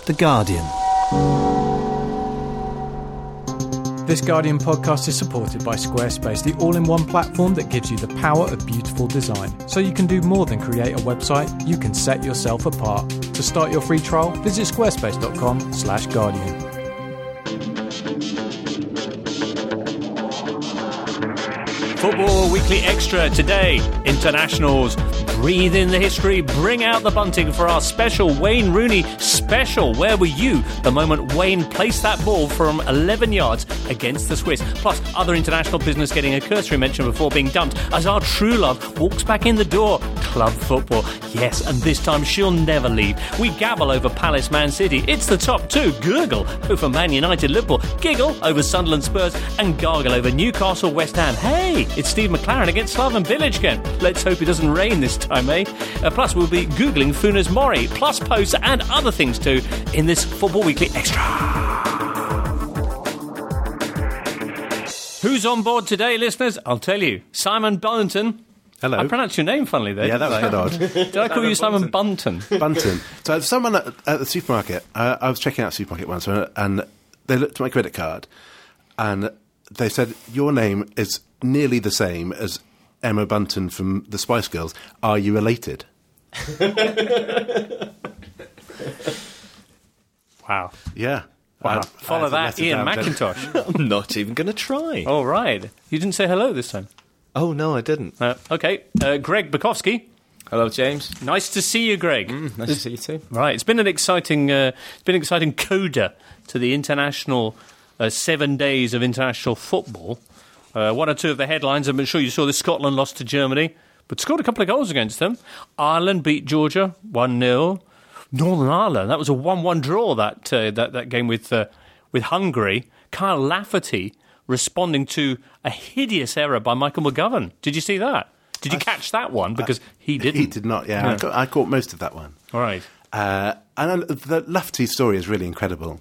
The Guardian. This Guardian podcast is supported by Squarespace, the all-in-one platform that gives you the power of beautiful design. So you can do more than create a website, you can set yourself apart. To start your free trial, visit squarespace.com/Guardian. Football Weekly Extra today. Internationals. Breathe in the history, bring out the bunting for our special Wayne Rooney special. Where were you the moment Wayne placed that ball from 11 yards against the Swiss? Plus, other international business getting a cursory mention before being dumped as our true love walks back in the door. Club football. Yes, and this time she'll never leave. We gabble over Palace Man City. It's the top two. Gurgle over Man United Liverpool. Giggle over Sunderland Spurs. And gargle over Newcastle West Ham. Hey, it's Steve McLaren against Slaven Bilic again. Let's hope it doesn't rain this time, eh? Plus, we'll be Googling Funes Mori, plus posts and other things too in this Football Weekly Extra. Who's on board today, listeners? I'll tell you. Simon Bunton. Hello. I pronounced your name funnily there. Yeah, that was a bit odd. Did I call you Simon Bunton? Bunton. So someone at the supermarket, I was checking out a supermarket once, and they looked at my credit card, and they said, your name is nearly the same as Emma Bunton from the Spice Girls. Are you related? Wow. Yeah. Wow. Follow that, Ian McIntosh. I'm not even going to try. All right. You didn't say hello this time. Oh, no, I didn't. Okay. Greg Bukowski. Hello, James. Nice to see you, Greg. Nice to see you too. Right. It's been an exciting coda to the international 7 days of international football. One or two of the headlines, I'm sure you saw this. Scotland lost to Germany, but scored a couple of goals against them. Ireland beat Georgia 1-0. Northern Ireland, that was a 1-1 draw, that game with Hungary. Kyle Lafferty responding to a hideous error by Michael McGovern. Did you see that? Did you catch that one? Because he didn't. He did not, yeah. No. I caught most of that one. All right. And the Lafferty story is really incredible.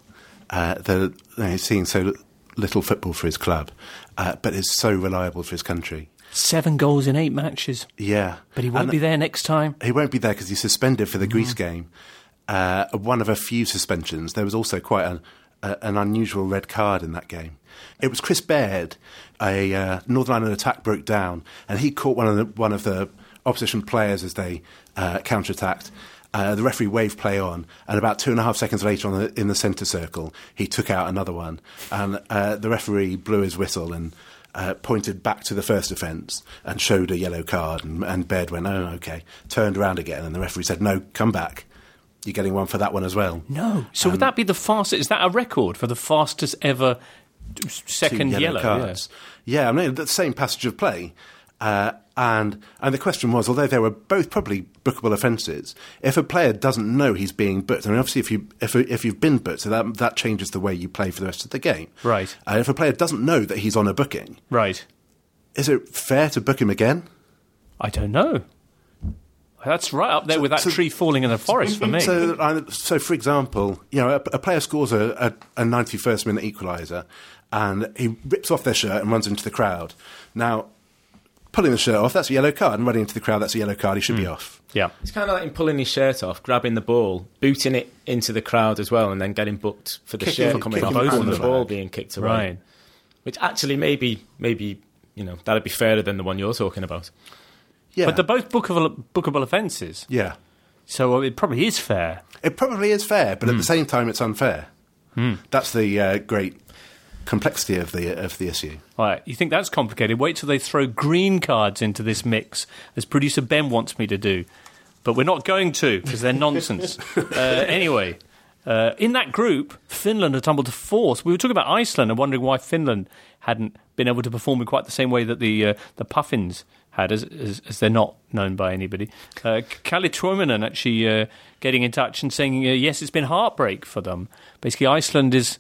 He's seeing so little football for his club, but is so reliable for his country. 7 goals in 8 matches. Yeah. But he won't be there next time. He won't be there because he's suspended for the Greece game. One of a few suspensions. There was also quite an unusual red card in that game. It was Chris Baird. A Northern Ireland attack broke down, and he caught one of the opposition players as they counter-attacked. The referee waved play on, and about 2.5 seconds later in the centre circle, he took out another one. And the referee blew his whistle and pointed back to the first offence and showed a yellow card. And Baird went, oh, OK. Turned around again, and the referee said, no, come back. You're getting one for that one as well. No. So would that be the fastest? Is that a record for the fastest ever second yellow cards? Yeah, I mean, the same passage of play. And the question was, although they were both probably bookable offences, if a player doesn't know he's being booked, I mean, obviously if you've been booked, so that changes the way you play for the rest of the game. Right. If a player doesn't know that he's on a booking, right, is it fair to book him again? I don't know. That's right up there with that tree falling in the forest for me. So for example, a player scores a 91st minute equaliser, and he rips off their shirt and runs into the crowd. Now, pulling the shirt off, that's a yellow card, and running into the crowd, that's a yellow card. He should be off. Yeah. It's kind of like him pulling his shirt off, grabbing the ball, booting it into the crowd as well, and then getting booked for the shirt coming off and the ball being kicked away. Right. Which actually maybe that'd be fairer than the one you're talking about. Yeah. But they're both bookable offences. Yeah. So it probably is fair. It probably is fair, but at the same time, it's unfair. That's the great complexity of the issue. All right, you think that's complicated? Wait till they throw green cards into this mix, as producer Ben wants me to do. But we're not going to, because they're nonsense. Anyway, in that group, Finland had tumbled to 4th. We were talking about Iceland and wondering why Finland hadn't been able to perform in quite the same way that the Puffins had, as they're not known by anybody. Kalle Tuominen actually getting in touch and saying, yes, it's been heartbreak for them. Basically, Iceland is...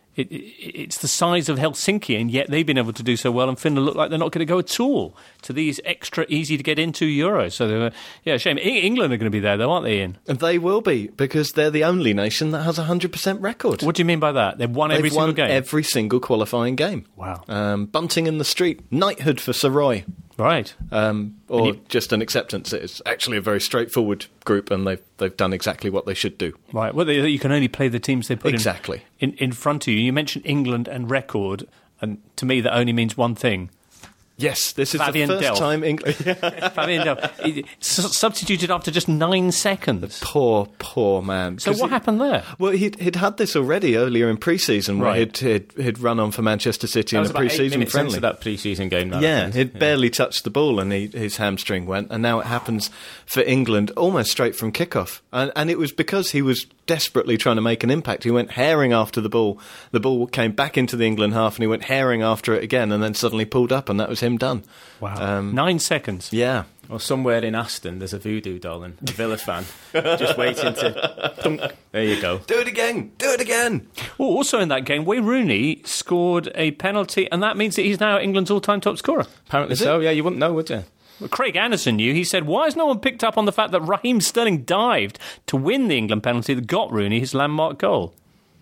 It's the size of Helsinki, and yet they've been able to do so well, and Finland look like they're not going to go at all to these extra easy-to-get-into Euros. So, shame. England are going to be there, though, aren't they, Ian? And they will be, because they're the only nation that has a 100% record. What do you mean by that? They've won every single game? Every single qualifying game. Wow. Bunting in the street. Knighthood for Sir Roy. Right. Or just an acceptance that it's actually a very straightforward group and they've done exactly what they should do. Right. Well, you can only play the teams they put exactly in front of you. You mentioned England and record, and to me that only means one thing. Yes, this is Fabian the first Delph. time England... Fabian Delph. Substituted after just 9 seconds. Poor man. So what happened there? Well, he'd had this already earlier in pre-season, where Right. he'd run on for Manchester City in a pre-season friendly. Into that pre-season game. He'd barely touched the ball and his hamstring went, and now it happens for England almost straight from kickoff. And it was because he was desperately trying to make an impact. He went herring after the ball. The ball came back into the England half, and he went herring after it again, and then suddenly pulled up, and that was him done. Wow. 9 seconds. Yeah. Well, somewhere in Aston, there's a voodoo doll and a Villa fan just waiting to... Dunk. There you go. Do it again! Do it again! Well, also in that game, Wayne Rooney scored a penalty, and that means that he's now England's all-time top scorer. Apparently so, yeah, you wouldn't know, would you? Well, Craig Anderson knew. He said, why has no one picked up on the fact that Raheem Sterling dived to win the England penalty that got Rooney his landmark goal?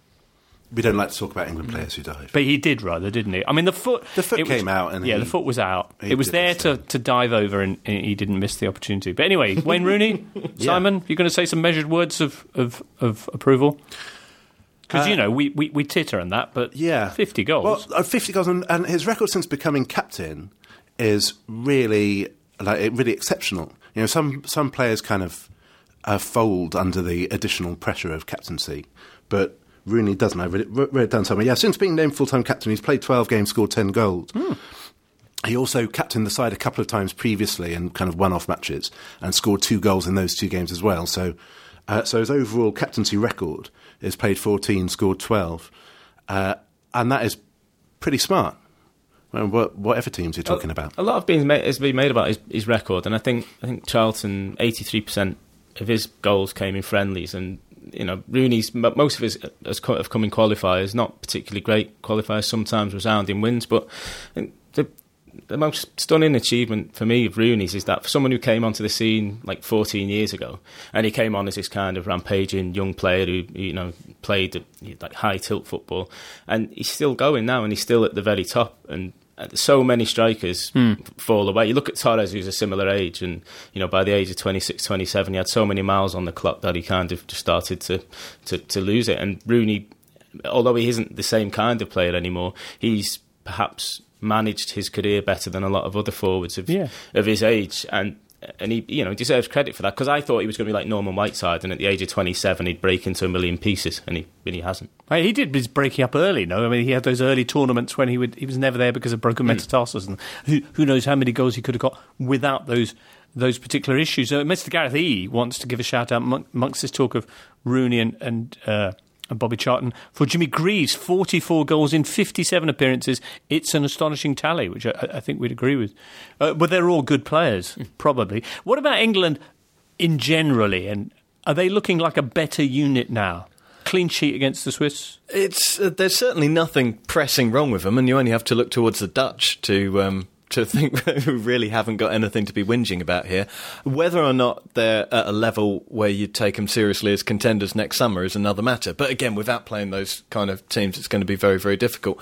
We don't like to talk about England players who dive. But he did, rather, didn't he? I mean, the foot came out. And the foot was out. It was there to dive over, and he didn't miss the opportunity. But anyway, Wayne Rooney, Simon, you're going to say some measured words of approval? Because, we titter on that, but 50 goals. Well, 50 goals, and his record since becoming captain is really exceptional. You know, some players kind of fold under the additional pressure of captaincy, but Rooney doesn't. I read it down somewhere. Yeah, since being named full-time captain, he's played 12 games, scored 10 goals. He also captained the side a couple of times previously in kind of one-off matches and scored 2 goals in those 2 games as well. So his overall captaincy record is played 14, scored 12, and that is pretty smart. Well, whatever teams you're talking about. A lot has been made about his record, and I think Charlton, 83% of his goals came in friendlies, and Rooney's, most of his have come in qualifiers, not particularly great qualifiers, sometimes resounding wins, but the most stunning achievement for me of Rooney's is that for someone who came onto the scene like 14 years ago, and he came on as this kind of rampaging young player who played like high tilt football, and he's still going now, and he's still at the very top, and so many strikers fall away. You look at Torres, who's a similar age, and by the age of 26, 27, he had so many miles on the clock that he kind of just started to lose it. And Rooney, although he isn't the same kind of player anymore, he's perhaps managed his career better than a lot of other forwards of his age, and he deserves credit for that, because I thought he was going to be like Norman Whiteside, and at the age of 27 he'd break into a million pieces, and he really hasn't. He did his breaking up early, no? I mean, he had those early tournaments when he was never there because of broken metatarsus, and who knows how many goals he could have got without those particular issues. Mr. Gareth E. wants to give a shout out amongst this talk of Rooney and Bobby Charlton for Jimmy Greaves, 44 goals in 57 appearances. It's an astonishing tally, which I think we'd agree with. But they're all good players, probably. What about England in generally? And are they looking like a better unit now? Clean sheet against the Swiss? There's certainly nothing pressing wrong with them, and you only have to look towards the Dutch to think we really haven't got anything to be whinging about here. Whether or not they're at a level where you'd take them seriously as contenders next summer is another matter. But again, without playing those kind of teams, it's going to be very, very difficult.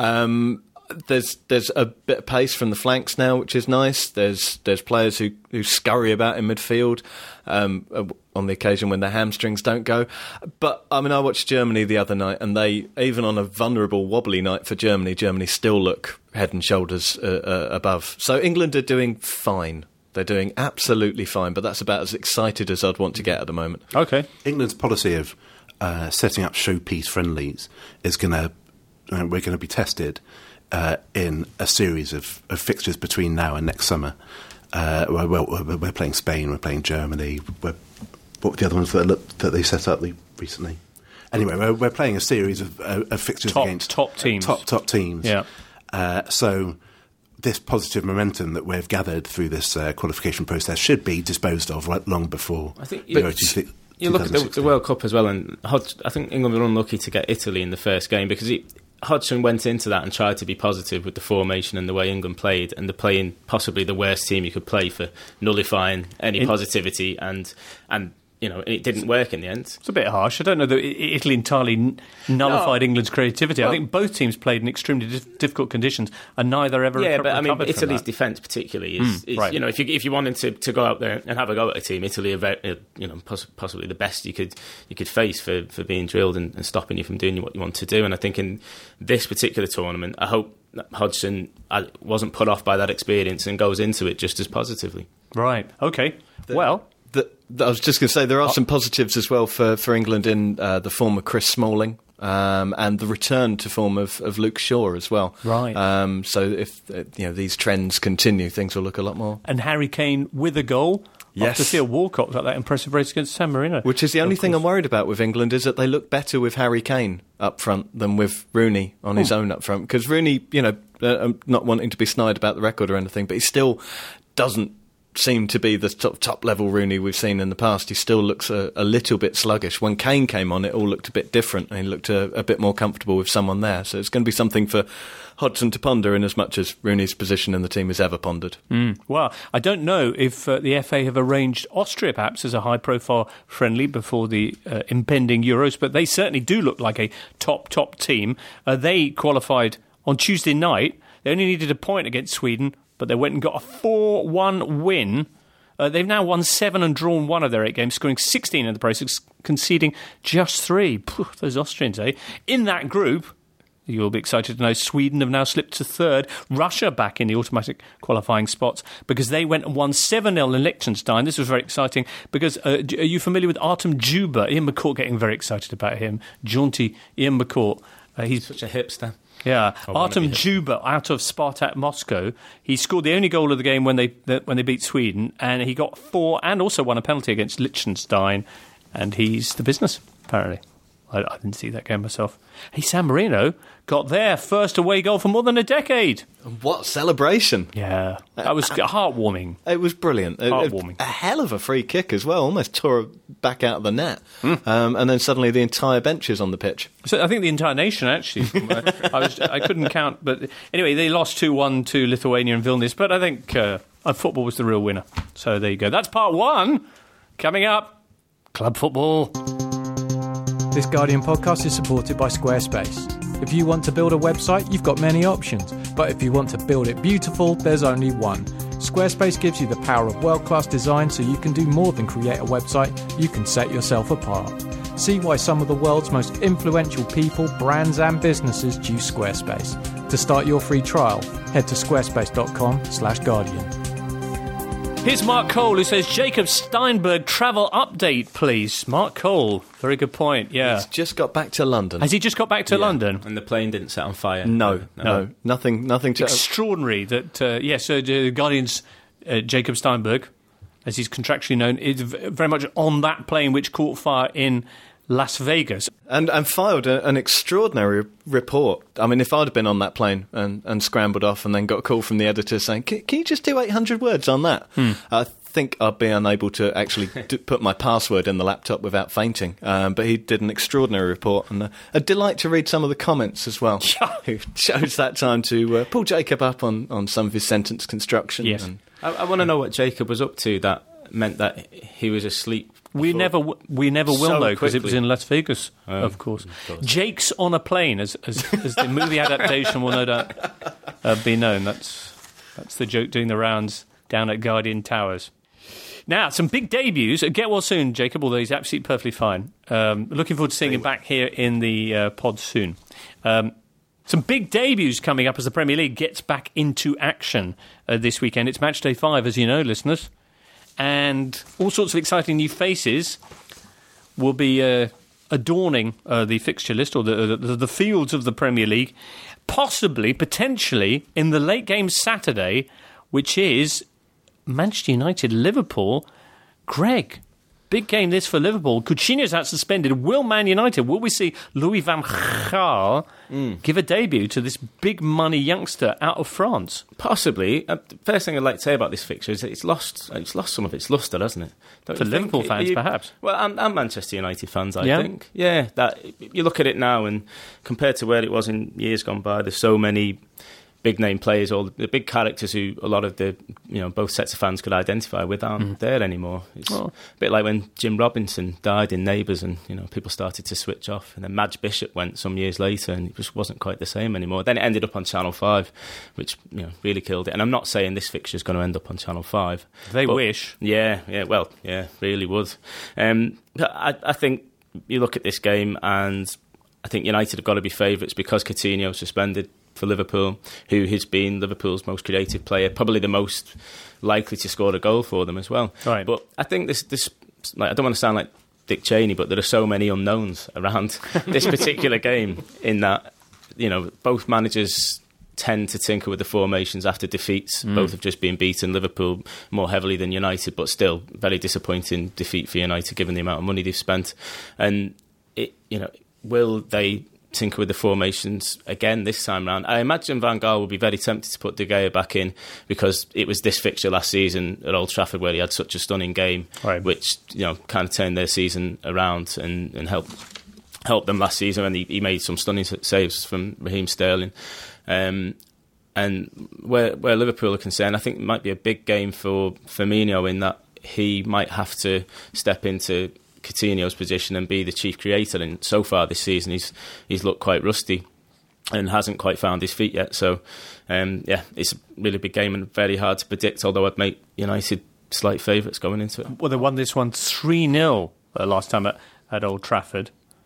There's a bit of pace from the flanks now, which is nice. There's players who scurry about in midfield on the occasion when their hamstrings don't go. But I mean, I watched Germany the other night, and they, even on a vulnerable, wobbly night for Germany still look head and shoulders above. So England are doing fine. They're doing absolutely fine, but that's about as excited as I'd want to get at the moment. Okay. England's policy of setting up showpiece friendlies is we're going to be tested in a series of fixtures between now and next summer. We're playing Spain, we're playing Germany. What were the other ones that they set up recently? Anyway, we're playing a series of fixtures against top teams. Top teams. Yeah. So this positive momentum that we've gathered through this qualification process should be disposed of long before. I think you look at the World Cup as well, and I think England were unlucky to get Italy in the first game, because Hodgson went into that and tried to be positive with the formation and the way England played, and they're playing possibly the worst team you could play for nullifying any positivity, and it didn't work in the end. It's a bit harsh. I don't know that Italy entirely nullified England's creativity. I think both teams played in extremely difficult conditions, and neither ever recovered from that. Italy's defence particularly is right. If you wanted to go out there and have a go at a team, Italy are possibly the best you could face for being drilled and stopping you from doing what you want to do. And I think in this particular tournament, I hope that Hodgson wasn't put off by that experience and goes into it just as positively. Right. Okay. I was just going to say there are some positives as well for England in the form of Chris Smalling and the return to form of Luke Shaw as well. Right. So if these trends continue, things will look a lot more. And Harry Kane with a goal. Yes. After Theo Walcott got that impressive race against San Marino. Which is the only thing I'm worried about with England, is that they look better with Harry Kane up front than with Rooney on his own up front. Because Rooney, I'm not wanting to be snide about the record or anything, but he still doesn't seem to be the top level Rooney we've seen in the past. He still looks a little bit sluggish. When Kane came on, it all looked a bit different, and he looked a bit more comfortable with someone there. So it's going to be something for Hodgson to ponder, in as much as Rooney's position in the team is ever pondered. Well, I don't know if the FA have arranged Austria perhaps as a high-profile friendly before the impending Euros, but they certainly do look like a top team. They qualified on Tuesday night. They only needed a point against Sweden, but they went and got a 4-1 win. They've now won 7 and drawn 1 of their 8 games, scoring 16 in the process, conceding just 3. Those Austrians, eh? In that group, you'll be excited to know, Sweden have now slipped to 3rd. Russia back in the automatic qualifying spots because they went and won 7-0 in Liechtenstein. This was very exciting because, are you familiar with Artem Dzyuba? Ian McCourt getting very excited about him. Jaunty Ian McCourt. He's such a hipster. Yeah, Artem Dzyuba out of Spartak Moscow. He scored the only goal of the game when they beat Sweden, and he got 4 and also won a penalty against Liechtenstein, and he's the business, apparently. I didn't see that game myself. Hey, San Marino got their first away goal for more than a decade. What celebration! Yeah, that was heartwarming. It was brilliant. Heartwarming. A hell of a free kick as well. Almost tore it back out of the net. And then suddenly the entire bench is on the pitch. So I think the entire nation, actually. I couldn't count. But anyway, they lost 2-1 to Lithuania and Vilnius. But I think football was the real winner. So there you go. That's part 1. Coming up, club football. This Guardian podcast is supported by Squarespace. If you want to build a website, you've got many options. But if you want to build it beautiful, there's only one. Squarespace gives you the power of world-class design, so you can do more than create a website. You can set yourself apart. See why some of the world's most influential people, brands and businesses choose Squarespace. To start your free trial, head to squarespace.com/Guardian. Here's Mark Cole, who says, Jacob Steinberg travel update, please. Mark Cole, very good point, yeah. He's just got back to London. Has he just got back to London? And the plane didn't set on fire? No. Nothing to... Extraordinary that, the Guardian's Jacob Steinberg, as he's contractually known, is very much on that plane which caught fire in Las Vegas. And filed an extraordinary report. I mean, if I'd have been on that plane and scrambled off and then got a call from the editor saying, can you just do 800 words on that? I think I'd be unable to actually put my password in the laptop without fainting. But he did an extraordinary report, and a delight to read some of the comments as well. Who chose that time to pull Jacob up on some of his sentence construction. Yes. I want to know what Jacob was up to that meant that he was asleep. We never will know, because it was in Las Vegas, of course. Jake's on a plane, as the movie adaptation will no doubt be known. That's the joke doing the rounds down at Guardian Towers. Now, some big debuts. Get well soon, Jacob, although he's absolutely perfectly fine. Looking forward to seeing him back here in the pod soon. Some big debuts coming up as the Premier League gets back into action this weekend. It's match day 5, as you know, listeners. And all sorts of exciting new faces will be adorning the fixture list, or the fields of the Premier League, potentially, in the late game Saturday, which is Manchester United-Liverpool. Greg, big game this for Liverpool. Coutinho's out suspended. Will Man United, will we see Louis van Gaal give a debut to this big money youngster out of France? Possibly. First thing I'd like to say about this fixture is that it's lost some of its lustre, hasn't it? For Liverpool fans, perhaps. Well, and Manchester United fans, I think. Yeah, that you look at it now, and compared to where it was in years gone by, there's so many big name players, or the big characters who a lot of the both sets of fans could identify with aren't there anymore. It's a bit like when Jim Robinson died in Neighbours, and people started to switch off, and then Madge Bishop went some years later, and it just wasn't quite the same anymore. Then it ended up on Channel 5, which really killed it. And I'm not saying this fixture is going to end up on Channel 5. They wish. Really would. I think you look at this game, and I think United have got to be favourites because Coutinho suspended for Liverpool, who has been Liverpool's most creative player, probably the most likely to score a goal for them as well. Right. But I think this I don't want to sound like Dick Cheney, but there are so many unknowns around this particular game, in that both managers tend to tinker with the formations after defeats. Both have just been beaten. Liverpool more heavily than United, but still very disappointing defeat for United given the amount of money they've spent. And will they tinker with the formations again this time round? I imagine Van Gaal will be very tempted to put De Gea back in, because it was this fixture last season at Old Trafford where he had such a stunning game, which kind of turned their season around and helped them last season, and he made some stunning saves from Raheem Sterling. And where Liverpool are concerned, I think it might be a big game for Firmino, in that he might have to step into Coutinho's position and be the chief creator. And so far this season, he's looked quite rusty and hasn't quite found his feet yet. So, it's a really big game and very hard to predict, although I'd make United slight favourites going into it. Well, they won this one 3-0 last time at Old Trafford.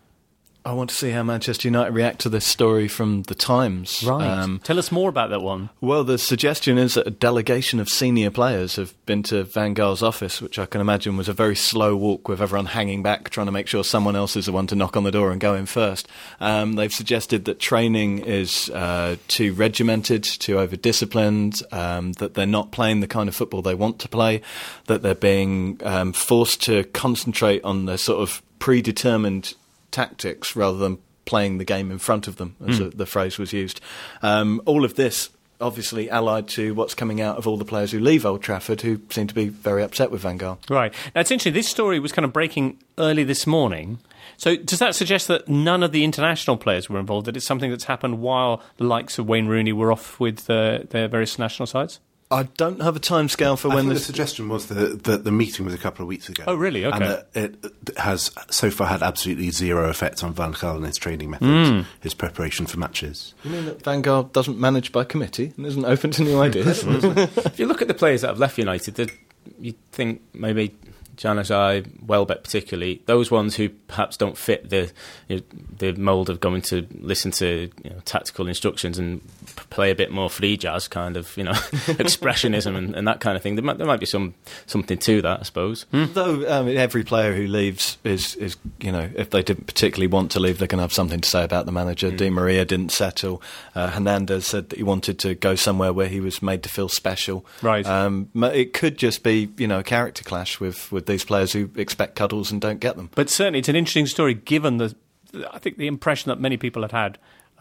I want to see how Manchester United react to this story from the Times. Right. Tell us more about that one. Well, the suggestion is that a delegation of senior players have been to Van Gaal's office, which I can imagine was a very slow walk with everyone hanging back, trying to make sure someone else is the one to knock on the door and go in first. They've suggested that training is too regimented, too over-disciplined, that they're not playing the kind of football they want to play, that they're being forced to concentrate on the sort of predetermined tactics rather than playing the game in front of them, as the phrase was used. All of this obviously allied to what's coming out of all the players who leave Old Trafford, who seem to be very upset with Van Gaal. Right. Now, it's interesting, this story was kind of breaking early this morning. So does that suggest that none of the international players were involved, that it's something that's happened while the likes of Wayne Rooney were off with their various national sides? I don't have a timescale for when the suggestion was that the meeting was a couple of weeks ago. Oh, really? Okay. And that it has so far had absolutely zero effect on Van Gaal and his training methods, his preparation for matches. You mean that Van Gaal doesn't manage by committee and isn't open to new ideas? If you look at the players that have left United, you'd think maybe Januzaj, Welbeck particularly, those ones who perhaps don't fit the mould of going to listen to tactical instructions and play a bit more free jazz kind of expressionism and that kind of thing. There might be something to that, I suppose. Though every player who leaves is if they didn't particularly want to leave, they're going to have something to say about the manager. Di Maria didn't settle. Hernandez said that he wanted to go somewhere where he was made to feel special. Right. It could just be a character clash with these players who expect cuddles and don't get them. But certainly it's an interesting story, given I think the impression that many people had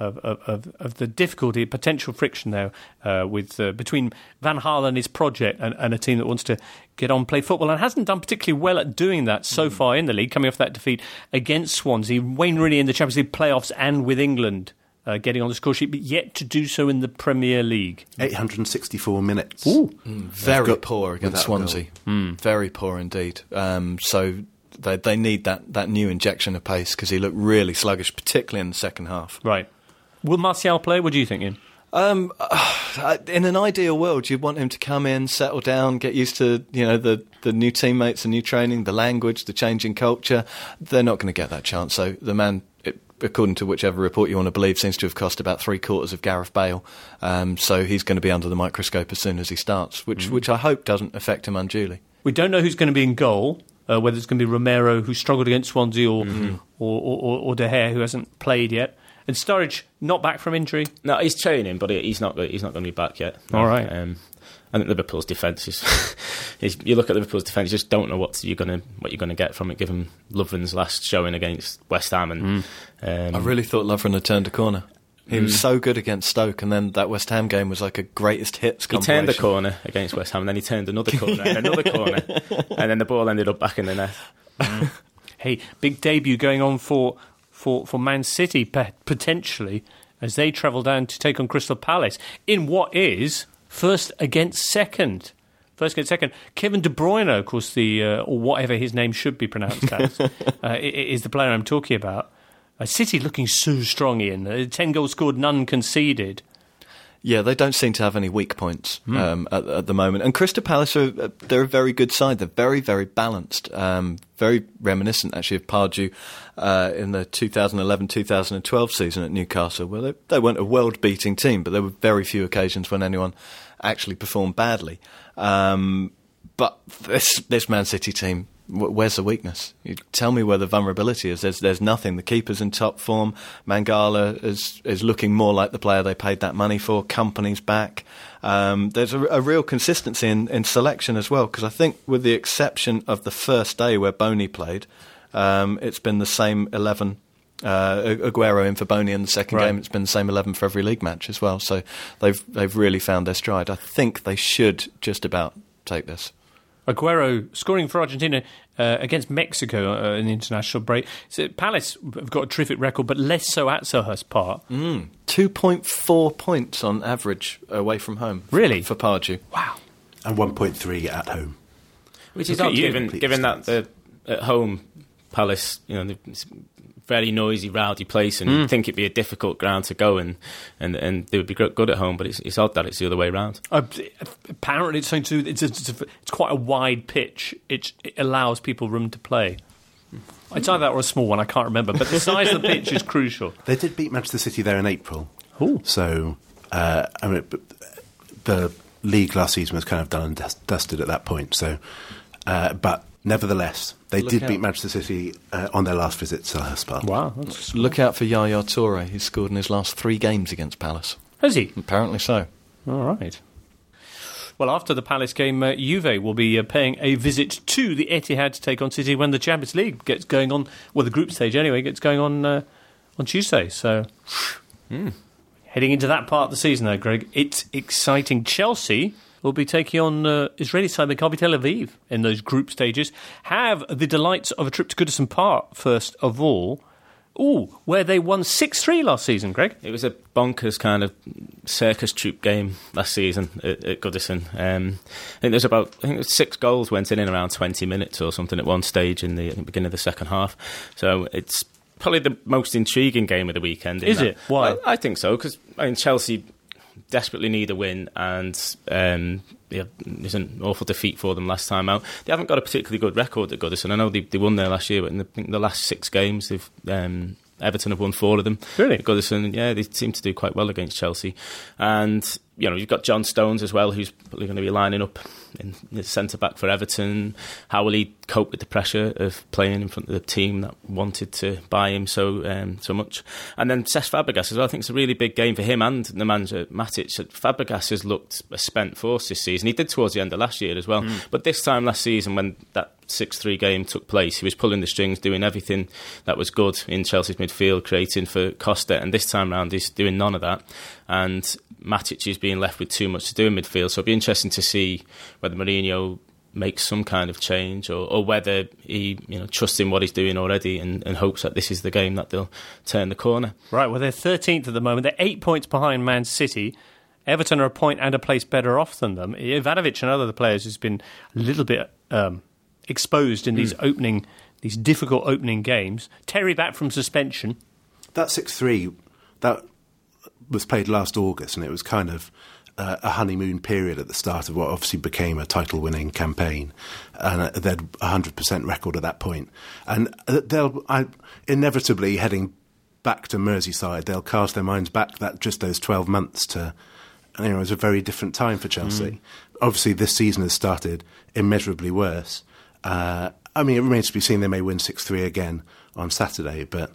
of the difficulty, potential friction there between Van Gaal and his project and a team that wants to get on, play football, and hasn't done particularly well at doing that so far in the league, coming off that defeat against Swansea. Wayne Rooney in the Champions League playoffs and with England getting on the score sheet, but yet to do so in the Premier League. 864 minutes. Ooh. Very poor against Swansea. Very poor indeed. So they need that new injection of pace, because he looked really sluggish, particularly in the second half. Right. Will Martial play? What do you think, Ian? In an ideal world, you'd want him to come in, settle down, get used to the new teammates, the new training, the language, the changing culture. They're not going to get that chance. So the man, according to whichever report you want to believe, seems to have cost about 3/4 of Gareth Bale. So he's going to be under the microscope as soon as he starts, which I hope doesn't affect him unduly. We don't know who's going to be in goal, whether it's going to be Romero, who struggled against Swansea, or De Gea, who hasn't played yet. And Sturridge not back from injury. No, he's training, but he's not going to be back yet. No. All right. I think Liverpool's defence is you look at Liverpool's defence, you just don't know what you're going to get from it. Given Lovren's last showing against West Ham, and I really thought Lovren had turned a corner. He was so good against Stoke, and then that West Ham game was like a greatest hits compilation. He turned a corner against West Ham, and then he turned another corner and another corner, and then the ball ended up back in the net. Hey, big debut going on for Man City potentially as they travel down to take on Crystal Palace in what is first against second. Kevin De Bruyne, of course, or whatever his name should be pronounced as, is the player I'm talking about. City looking so strong, Ian. 10 goals scored, none conceded. Yeah, they don't seem to have any weak points at the moment. And Crystal Palace, they're a very good side. They're very, very balanced. Very reminiscent, actually, of Pardew in the 2011-2012 season at Newcastle, where they weren't a world-beating team, but there were very few occasions when anyone actually performed badly. But this Man City team, where's the weakness? You tell me where the vulnerability is. There's nothing. The keeper's in top form. Mangala is looking more like the player they paid that money for. Company's back. There's a real consistency in selection as well, because I think with the exception of the first day where Boney played, it's been the same 11. Aguero in for Boney in the second game. It's been the same 11 for every league match as well. So they've really found their stride. I think they should just about take this. Aguero scoring for Argentina against Mexico in the international break. So Palace have got a terrific record, but less so at Selhurst Park. 2.4 points on average away from home. Really? For Pardew. Wow. And 1.3 at home. Which is odd, given that at home, Palace, it's very noisy, rowdy place, and you'd think it'd be a difficult ground to go and they would be good at home, but it's odd that it's the other way around. Apparently it's something to do, it's quite a wide pitch. It allows people room to play. It's either that or a small one, I can't remember, but the size of the pitch is crucial. They did beat Manchester City there in April. Ooh. So the league last season was kind of done and dusted at that point. So, but nevertheless, they did beat Manchester City on their last visit to Selhurst Park. Wow. Look out for Yaya Toure. He's scored in his last 3 games against Palace. Has he? Apparently so. All right. Well, after the Palace game, Juve will be paying a visit to the Etihad to take on City when the Champions League gets going on, well, the group stage anyway, gets going on Tuesday. So, heading into that part of the season, though, Greg, it's exciting. Chelsea will be taking on Israeli side Maccabi Tel Aviv in those group stages. Have the delights of a trip to Goodison Park, first of all. Where they won 6-3 last season, Greg. It was a bonkers kind of circus troupe game last season at Goodison. I think it was 6 goals went in around 20 minutes or something at one stage in the beginning of the second half. So it's probably the most intriguing game of the weekend. Is it? Why? I think so, because Chelsea desperately need a win, and there's an awful defeat for them last time out. They haven't got a particularly good record at Goodison. I know they won there last year, but in the last 6 games, they've Everton have won 4 of them. Really? Goodison, they seem to do quite well against Chelsea. And you've got John Stones as well, who's probably going to be lining up in the centre-back for Everton. How will he cope with the pressure of playing in front of the team that wanted to buy him so much? And then Cesc Fabregas as well. I think it's a really big game for him and the manager, Matic. Fabregas has looked a spent force this season. He did towards the end of last year as well. But this time last season, when that 6-3 game took place, he was pulling the strings, doing everything that was good in Chelsea's midfield, creating for Costa. And this time round, he's doing none of that. And Matic is being left with too much to do in midfield. So it'll be interesting to see whether Mourinho makes some kind of change or whether he trusts in what he's doing already and hopes that this is the game that they'll turn the corner. Right, well, they're 13th at the moment. They're 8 points behind Man City. Everton are a point and a place better off than them. Ivanovic and other players has been a little bit exposed in these difficult opening games. Terry back from suspension. That 6-3, that was played last August, and it was kind of a honeymoon period at the start of what obviously became a title-winning campaign, and they had a 100% record at that point. And they'll inevitably, heading back to Merseyside, they'll cast their minds back those 12 months to, it was a very different time for Chelsea. Obviously, this season has started immeasurably worse. It remains to be seen. They may win 6-3 again on Saturday, but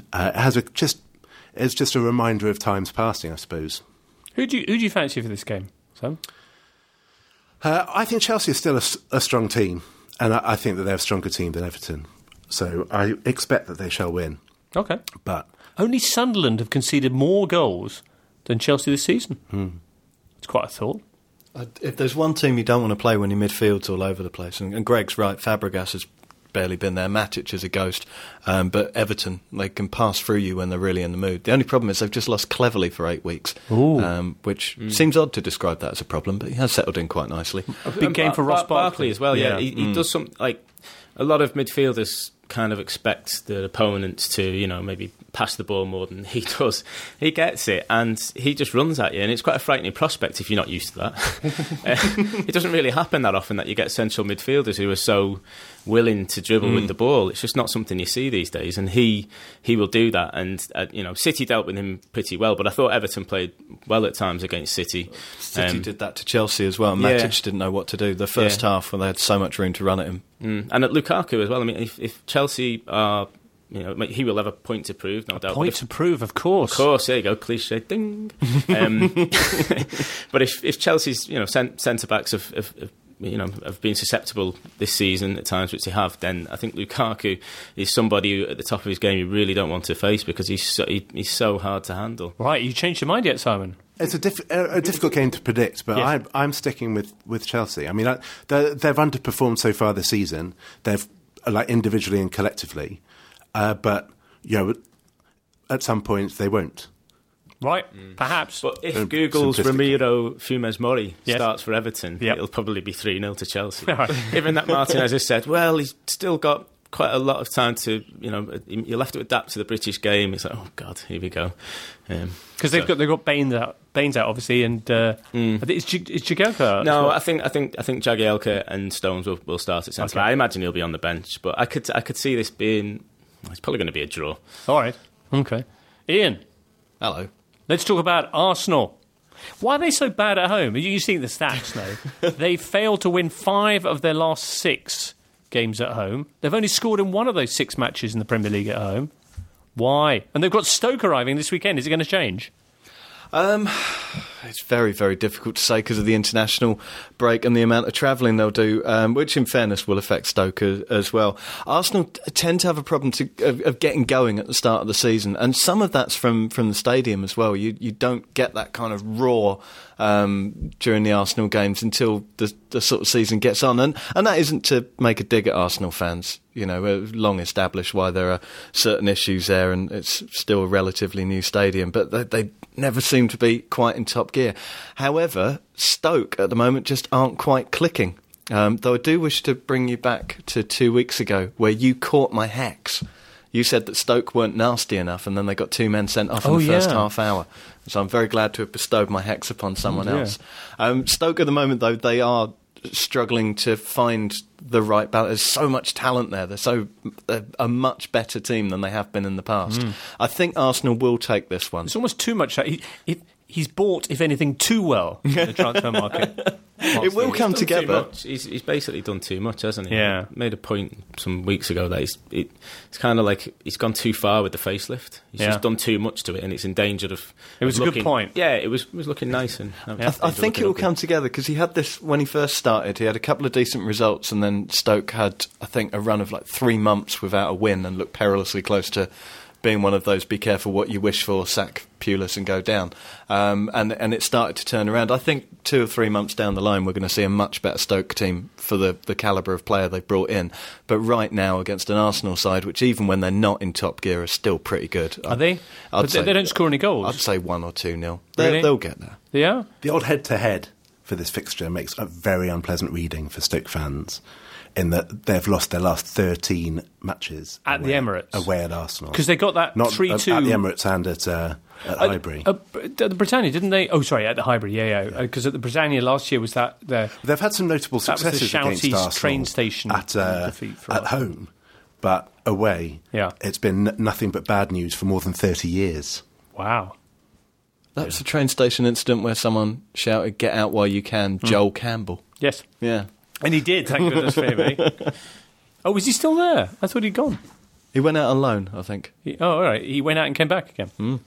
it's just a reminder of times passing, I suppose. Who do you fancy for this game, Sam? I think Chelsea is still a strong team, and I think that they're a stronger team than Everton. So I expect that they shall win. Okay. But only Sunderland have conceded more goals than Chelsea this season. It's quite a thought. If there's one team you don't want to play when your midfield's all over the place, and Greg's right, Fabregas has barely been there. Matic is a ghost. But Everton, they can pass through you when they're really in the mood. The only problem is they've just lost Cleverley for 8 weeks, which seems odd to describe that as a problem, but he has settled in quite nicely. A big game for Ross Barkley as well, yeah. He does something like a lot of midfielders kind of expect the opponents to, maybe pass the ball more than he does. He gets it, and he just runs at you, and it's quite a frightening prospect if you're not used to that. It doesn't really happen that often that you get central midfielders who are so willing to dribble with the ball. It's just not something you see these days, and he will do that. And City dealt with him pretty well, but I thought Everton played well at times against City. City did that to Chelsea as well. Matic didn't know what to do the first half when they had so much room to run at him. And at Lukaku as well. I mean, if Chelsea are, he will have a point to prove, no doubt. Point to prove, of course. Of course, there you go, cliche, ding. But if Chelsea's, centre backs have been susceptible this season at times, which they have, then I think Lukaku is somebody who, at the top of his game, you really don't want to face because he's so hard to handle. Right, you changed your mind yet, Simon? It's a difficult game to predict, but yes. I'm sticking with Chelsea. I mean, they've underperformed so far this season. They've individually and collectively, but at some point they won't. Right, perhaps. But if Google's Ramiro Funes Mori starts for Everton, it'll probably be 3-0 to Chelsea. Right. Given that Martinez has said, well, he's still got quite a lot of time to, you'll have to adapt to the British game. It's like, oh God, here we go. Because they've got Baines out, obviously, and is Jagielka? No, I think Jagielka and Stones will start at centre. Okay. I imagine he'll be on the bench, but I could see this being. It's probably going to be a draw. All right, okay. Ian, hello. Let's talk about Arsenal. Why are they so bad at home? You see the stats now. They failed to win 5 of their last 6 games at home. They've only scored in 1 of those 6 matches in the Premier League at home. Why? And they've got Stoke arriving this weekend. Is it going to change? It's very, very difficult to say because of the international break and the amount of travelling they'll do, which in fairness will affect Stoke as well. Arsenal tend to have a problem of getting going at the start of the season, and some of that's from the stadium as well. You don't get that kind of roar during the Arsenal games until the sort of season gets on, and that isn't to make a dig at Arsenal fans. Long established why there are certain issues there, and it's still a relatively new stadium, but they never seem to be quite in top gear. However, Stoke at the moment just aren't quite clicking. Though I do wish to bring you back to 2 weeks ago where you caught my hex. You said that Stoke weren't nasty enough, and then they got 2 men sent off in the first half hour. So I'm very glad to have bestowed my hex upon someone else. Stoke at the moment, though, they are struggling to find the right balance. There's so much talent there. They're a much better team than they have been in the past. I think Arsenal will take this one. It's almost too much. He's bought, if anything, too well in the transfer market. It will come together. He's basically done too much, hasn't he? Yeah. He made a point some weeks ago that it's kind of like he's gone too far with the facelift. He's just done too much to it, and it's in danger of. It was a good point. Yeah, it was looking nice, and I think it will come together because he had this when he first started. He had a couple of decent results, and then Stoke had, I think, a run of like 3 months without a win, and looked perilously close to being one of those be careful what you wish for, sack Pulis and go down. And it started to turn around. I think 2 or 3 months down the line we're going to see a much better Stoke team for the calibre of player they've brought in. But right now against an Arsenal side, which even when they're not in top gear are still pretty good. Are they? But they don't score any goals? I'd say 1 or 2-0. Really? They'll get there. Yeah? The odd head-to-head for this fixture makes a very unpleasant reading for Stoke fans, in that they've lost their last 13 matches at the Emirates, away at Arsenal, because they got that 3-2 at the Emirates and at Highbury. At the Britannia, didn't they? Oh, sorry, at the Highbury, yeah. Because at the Britannia last year was that they've had some notable successes against Arsenal train station at home, but away, it's been nothing but bad news for more than 30 years. Wow. That was the train station incident where someone shouted, "Get out while you can," Joel Campbell. Yes. Yeah. And he did, thank goodness for him. Oh, was he still there? I thought he'd gone. He went out on loan, I think. All right. He went out and came back again.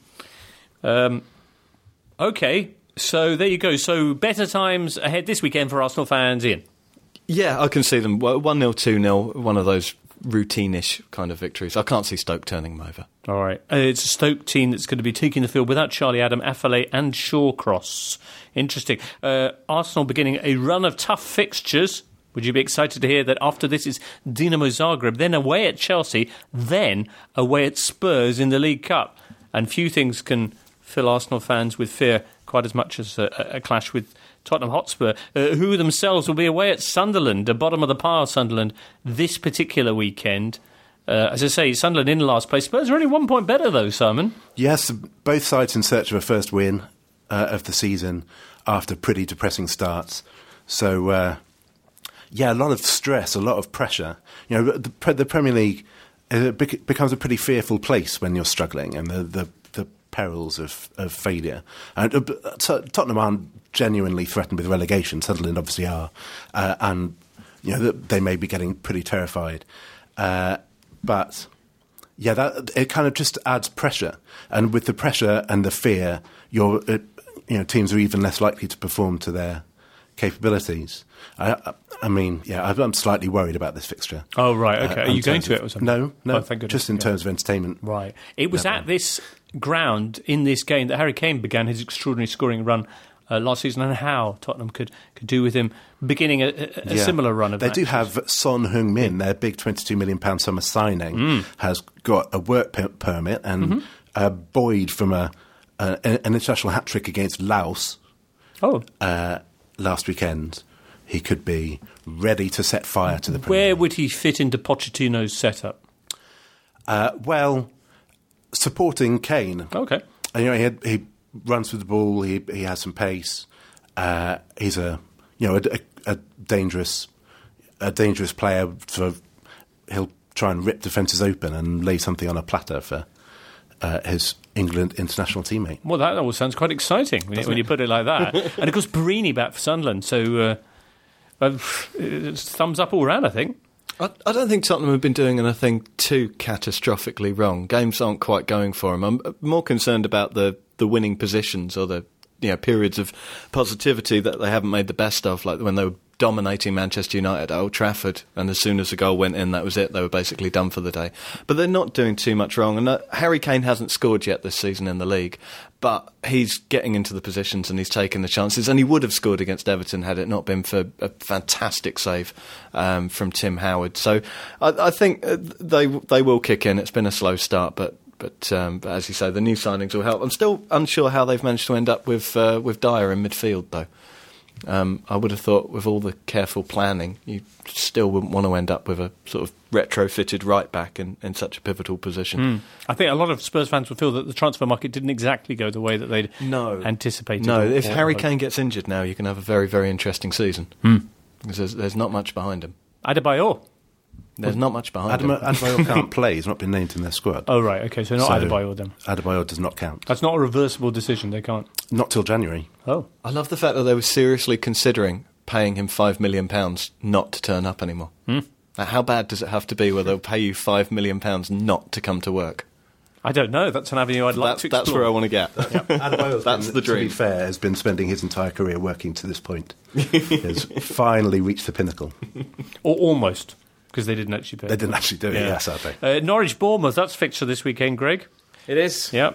Okay, so there you go. So better times ahead this weekend for Arsenal fans, Ian. Yeah, I can see them. 1-0, 2-0, one of those routine-ish kind of victories. I can't see Stoke turning them over. All right. It's a Stoke team that's going to be taking the field without Charlie Adam, Affalay and Shawcross. Interesting. Arsenal beginning a run of tough fixtures Would you be excited to hear that after this is Dinamo Zagreb, then away at Chelsea, then away at Spurs in the League Cup? And few things can fill Arsenal fans with fear quite as much as a clash with Tottenham Hotspur, who themselves will be away at Sunderland, the bottom of the pile Sunderland, this particular weekend. As I say, Sunderland in last place. Spurs are only 1 point better, though, Simon. Yes, both sides in search of a first win of the season after pretty depressing starts. So, a lot of stress, a lot of pressure. You know, the Premier League becomes a pretty fearful place when you're struggling, and the perils of failure. And Tottenham aren't genuinely threatened with relegation. Sunderland obviously are, and you know they may be getting pretty terrified. But it kind of just adds pressure, and with the pressure and the fear, teams are even less likely to perform to their capabilities. I'm slightly worried about this fixture. Oh, right, okay. Are you going to it or something? No, oh, thank goodness. Just in terms of entertainment. Right. It was at this ground, in this game, that Harry Kane began his extraordinary scoring run last season, and how Tottenham could do with him beginning a similar run of They matches. do have Son Heung-min, their big £22 million summer signing, has got a work permit, and Boyd from an international hat-trick against Laos last weekend. He could be ready to set fire to the Premier Where League. would he fit into Pochettino's setup? Supporting Kane. Okay. And, he runs with the ball. He has some pace. He's a dangerous player. Sort of, he'll try and rip defences open and lay something on a platter for his England international teammate. Well, that all sounds quite exciting when you put it like that. And of course, Barini back for Sunderland. So it's thumbs up all round, I think. I don't think Tottenham have been doing anything too catastrophically wrong. Games aren't quite going for them. I'm more concerned about the winning positions or the periods of positivity that they haven't made the best of, like when they were dominating Manchester United at Old Trafford, and as soon as the goal went in, that was it. They were basically done for the day. But they're not doing too much wrong. And Harry Kane hasn't scored yet this season in the league, but he's getting into the positions and he's taking the chances. And he would have scored against Everton had it not been for a fantastic save from Tim Howard. So I think they will kick in. It's been a slow start, but as you say, the new signings will help. I'm still unsure how they've managed to end up with Dyer in midfield, though. I would have thought with all the careful planning, you still wouldn't want to end up with a sort of retrofitted right-back in such a pivotal position. I think a lot of Spurs fans will feel that the transfer market didn't exactly go the way that they'd anticipated. No, if Harry Kane gets injured now, you can have a very, very interesting season. Because there's not much behind him. Adebayor? There's not much behind him. Adebayor can't play. He's not been named in their squad. Oh, right, okay, so not Adebayor then. Adebayor does not count. That's not a reversible decision, they can't. Not till January. Oh. I love the fact that they were seriously considering paying him £5 million not to turn up anymore. Now, how bad does it have to be where they'll pay you £5 million not to come to work? I don't know. That's an avenue I'd like to explore. That's where I want to get. That's the dream. To be fair, has been spending his entire career working to this point. Has finally reached the pinnacle. Or almost, because they didn't actually pay. They didn't actually do it, yes, sadly. Norwich-Bournemouth, that's fixture this weekend, Greg. It is. Yeah.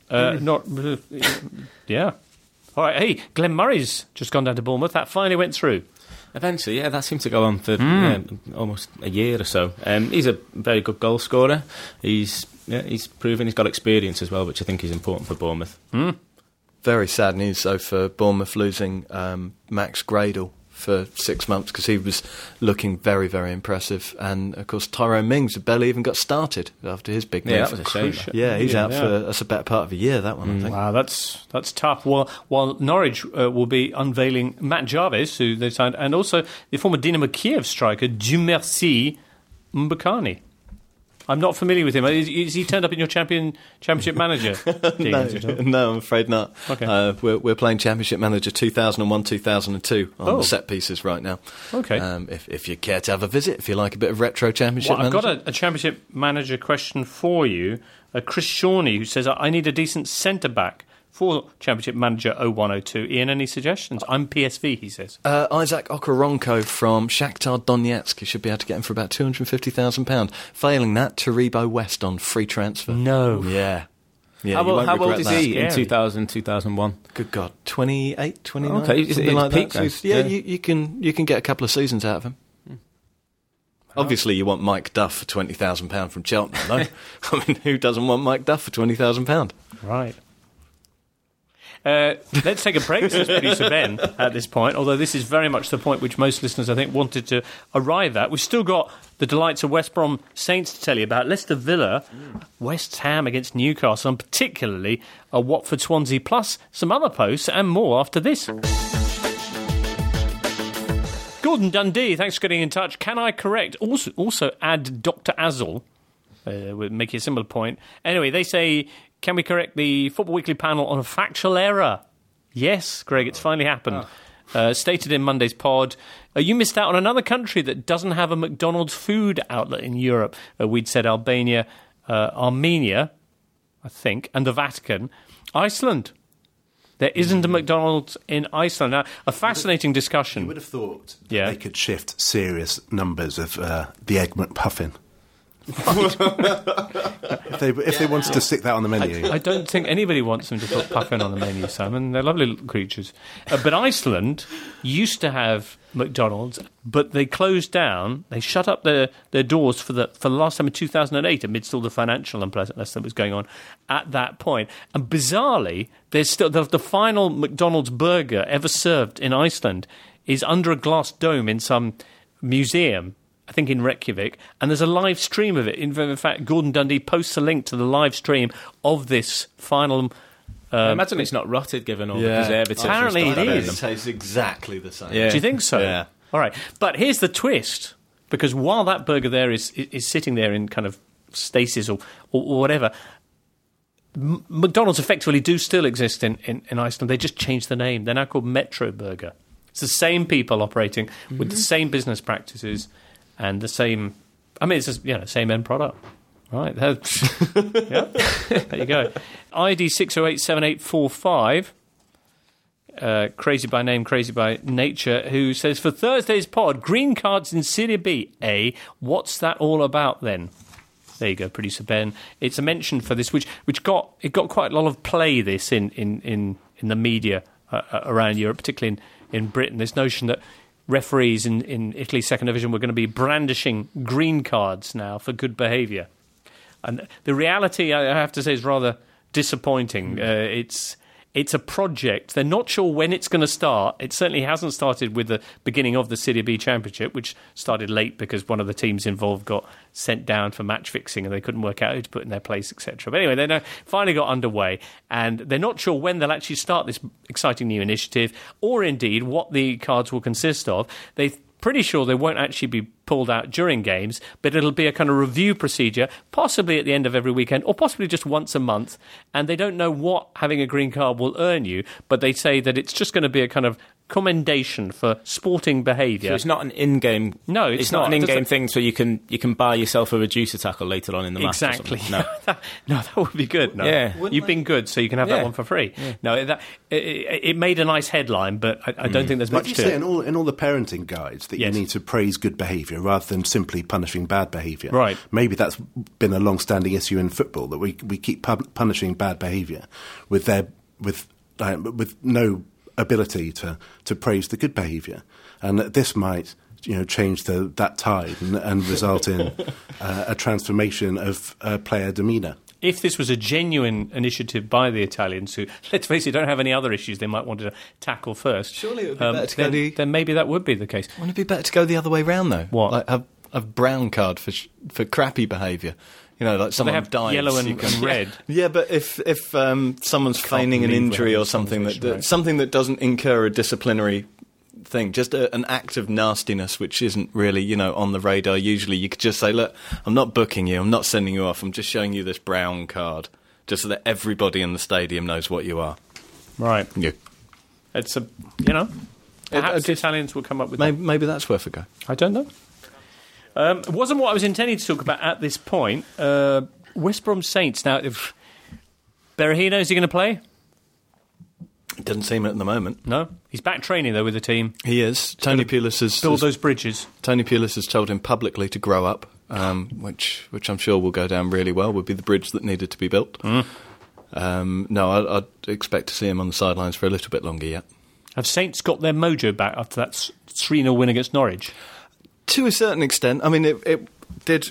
Yeah. All right, hey, Glenn Murray's just gone down to Bournemouth. That finally went through. Eventually, yeah, that seemed to go on for almost a year or so. He's a very good goal scorer. He's proven he's got experience as well, which I think is important for Bournemouth. Very sad news, though, for Bournemouth losing Max Gradle for 6 months because he was looking very, very impressive. And, of course, Tyrone Mings barely even got started after his big move. Yeah, that was a shame. Yeah, he's out for that's a better part of a year, that one, I think. Wow, that's tough. While Norwich will be unveiling Matt Jarvis, who they signed, and also the former Dynamo Kiev striker, Jumersi Mbakani. I'm not familiar with him. Is he turned up in your Championship Manager? No, I'm afraid not. Okay. We're playing Championship Manager 2001-2002 on the set pieces right now. Okay. If you care to have a visit, if you like a bit of retro Championship Manager. I've got a Championship Manager question for you. Chris Shawnee, who says, I need a decent centre-back for Championship Manager 0102. Ian, any suggestions? I'm PSV, he says. Isaac Okoronkwo from Shakhtar Donetsk. You should be able to get him for about £250,000. Failing that, Taribo West on free transfer. No. Yeah. How old is he in Scary. 2000, 2001? Good God, 28, 29, Okay, something like peak that. then. So you can get a couple of seasons out of him. Obviously, you want Mike Duff for £20,000 from Cheltenham, though. I mean, who doesn't want Mike Duff for £20,000? Right. Let's take a break, says producer Ben, at this point, although this is very much the point which most listeners, I think, wanted to arrive at. We've still got the delights of West Brom Saints to tell you about, Leicester Villa, West Ham against Newcastle, and particularly a Watford Swansea, plus some other posts and more after this. Gordon Dundee, thanks for getting in touch. Can I correct? Also add Dr. Azel. We'll make you a similar point. Anyway, they say, can we correct the Football Weekly panel on a factual error? Yes, Greg, it's finally happened. Stated in Monday's pod, you missed out on another country that doesn't have a McDonald's food outlet in Europe. We'd said Albania, Armenia, I think, and the Vatican. Iceland. There isn't a McDonald's in Iceland. Now, a fascinating discussion. You would have thought that they could shift serious numbers of the Egg McPuffin. if they wanted to stick that on the menu. I don't think anybody wants them to put puffin on the menu, Simon. They're lovely little creatures. But Iceland used to have McDonald's, but they closed down. They shut up their doors for the last time in 2008, amidst all the financial unpleasantness that was going on at that point. And bizarrely, there's still the final McDonald's burger ever served in Iceland is under a glass dome in some museum, I think in Reykjavik, and there's a live stream of it. In fact, Gordon Dundee posts a link to the live stream of this final. I imagine it's not rotted, given all the preservatives. Apparently it is. It tastes exactly the same. Yeah. Do you think so? Yeah. All right. But here's the twist, because while that burger there is sitting there in kind of stasis or whatever, McDonald's effectively do still exist in Iceland. They just changed the name. They're now called Metro Burger. It's the same people operating with the same business practices and the same. I mean, it's just, same end product, right? There you go. ID 6087845. Crazy by name, crazy by nature. Who says for Thursday's pod, green cards in Serie B? What's that all about then? There you go, producer Ben. It's a mention for this, which got quite a lot of play. This in the media around Europe, particularly in Britain. This notion that referees in Italy's second division were going to be brandishing green cards now for good behaviour. And the reality, I have to say, is rather disappointing. It's a project. They're not sure when it's going to start. It certainly hasn't started with the beginning of the Serie B Championship, which started late because one of the teams involved got sent down for match fixing and they couldn't work out who to put in their place, etc. But anyway, they now finally got underway, and they're not sure when they'll actually start this exciting new initiative, or indeed what the cards will consist of. They're pretty sure they won't actually be pulled out during games, but it'll be a kind of review procedure, possibly at the end of every weekend, or possibly just once a month. And they don't know what having a green card will earn you, but they say that it's just going to be a kind of commendation for sporting behaviour. So it's not an in-game. No, it's not an in-game thing. So you can buy yourself a reducer tackle later on in the match. Exactly. No, that would be good. No, yeah. You've been good, so you can have that one for free. Yeah. No, it made a nice headline, but I don't think there's much to it. In all the parenting guides that you need to praise good behaviour rather than simply punishing bad behaviour. Right. Maybe that's been a long-standing issue in football, that we keep punishing bad behaviour with no ability to praise the good behaviour, and this might change that tide and result in a transformation of player demeanour. If this was a genuine initiative by the Italians, who, let's face it, don't have any other issues they might want to tackle first, surely it would be better to go then maybe that would be the case. Wouldn't it be better to go the other way round though? What? Like a brown card for crappy behaviour. Like someone they have dies, yellow and red. Yeah, but if someone's feigning an injury or something something that doesn't incur a disciplinary thing, just an act of nastiness which isn't really on the radar. Usually, you could just say, "Look, I'm not booking you. I'm not sending you off. I'm just showing you this brown card, just so that everybody in the stadium knows what you are." Right. Yeah. It's perhaps the Italians will come up with maybe that's worth a go. I don't know. It wasn't what I was intending to talk about at this point. West Brom Saints. Now, if Berahino, is he going to play? It doesn't seem it at the moment. No? He's back training, though, with the team. He is. Tony Pulis has build those bridges. Tony Pulis has told him publicly to grow up, which I'm sure will go down really well, would be the bridge that needed to be built. No, I'd expect to see him on the sidelines for a little bit longer yet. Have Saints got their mojo back after that 3-0 win against Norwich? To a certain extent. I mean, it did.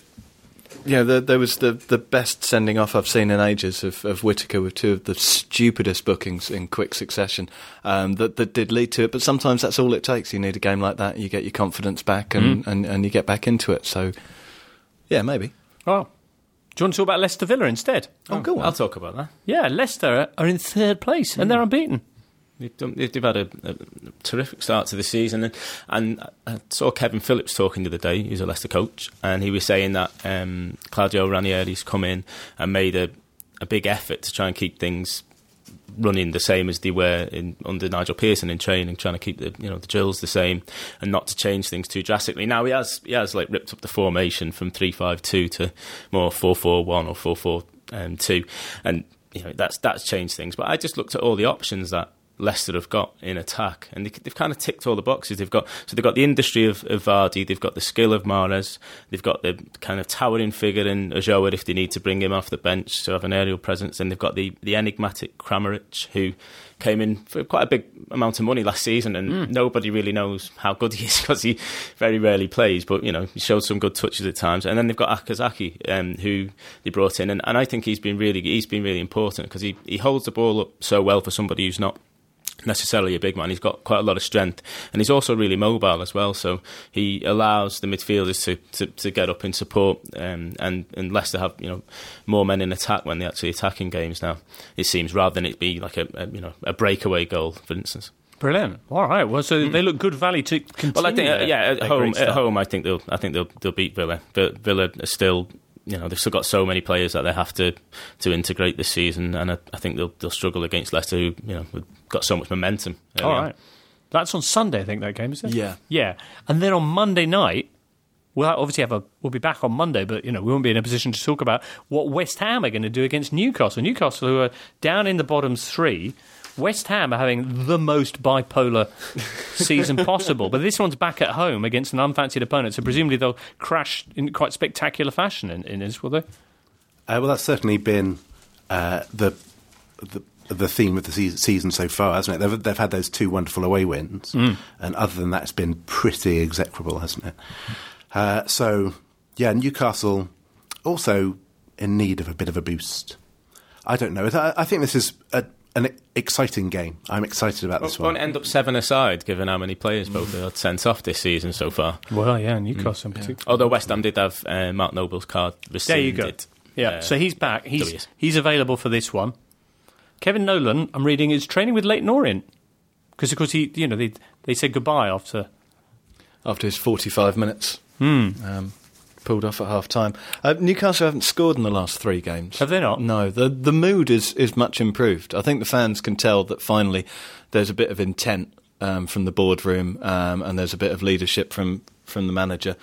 There was the best sending off I've seen in ages of Whittaker with two of the stupidest bookings in quick succession that did lead to it. But sometimes that's all it takes. You need a game like that, you get your confidence back, and you get back into it. So, yeah, maybe. Oh, do you want to talk about Leicester Villa instead? Oh, go on. I'll talk about that. Yeah, Leicester are in third place, and they're unbeaten. They've had a terrific start to the season, and I saw Kevin Phillips talking the other day. He's a Leicester coach, and he was saying that Claudio Ranieri's come in and made a big effort to try and keep things running the same as they were under Nigel Pearson in training, trying to keep the drills the same and not to change things too drastically. Now he has like ripped up the formation from 3-5-2 to more 4-4-1 or 4-4-2, and that's changed things. But I just looked at all the options that Leicester have got in attack, and they've kind of ticked all the boxes. They've got the industry of Vardy, they've got the skill of Mahrez, they've got the kind of towering figure in Ojoa if they need to bring him off the bench to have an aerial presence, and they've got the enigmatic Kramaric, who came in for quite a big amount of money last season, and nobody really knows how good he is because he very rarely plays, but he showed some good touches at times. And then they've got Akazaki, who they brought in, and I think he's been really important because he holds the ball up so well for somebody who's not necessarily a big man. He's got quite a lot of strength, and he's also really mobile as well, so he allows the midfielders to get up in support, and Leicester have more men in attack when they actually attack in games now, it seems, rather than it be like a breakaway goal, for instance. Brilliant. All right. Well, so they look good value to continue. Well, I think at home I think they'll beat Villa. But Villa are still, they've still got so many players that they have to integrate this season, and I think they'll struggle against Leicester, who have got so much momentum. All right. That's on Sunday, I think, that game, is it? Yeah. Yeah. And then on Monday night, we'll obviously we'll be back on Monday, but we won't be in a position to talk about what West Ham are going to do against Newcastle. Newcastle, who are down in the bottom three. West Ham are having the most bipolar season possible, but this one's back at home against an unfancied opponent, so presumably they'll crash in quite spectacular fashion in this, will they? Well, that's certainly been the theme of the season so far, hasn't it? They've had those two wonderful away wins, and other than that, it's been pretty execrable, hasn't it? So, Newcastle also in need of a bit of a boost. I don't know. I think this is an exciting game. I'm excited about this one. Won't end up 7-aside, given how many players both had sent off this season so far. Well, yeah, Newcastle in particular. Although West Ham did have Mark Noble's card rescinded. There you go. Yeah, so he's back. He's available for this one. Kevin Nolan, I'm reading, is training with Leyton Orient because, of course, they said goodbye after his 45 minutes. Pulled off at half-time. Newcastle haven't scored in the last 3 games. Have they not? No. The mood is much improved. I think the fans can tell that finally there's a bit of intent from the boardroom, and there's a bit of leadership from the manager.